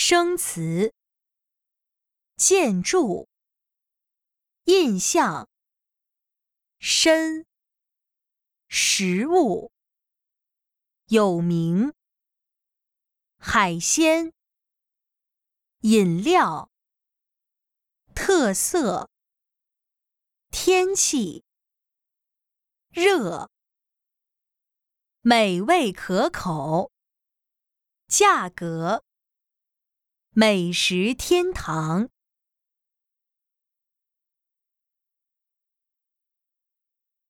生词、建筑、印象、深、食物、有名、海鲜、饮料、特色、天气、热、美味可口、价格、美食天堂。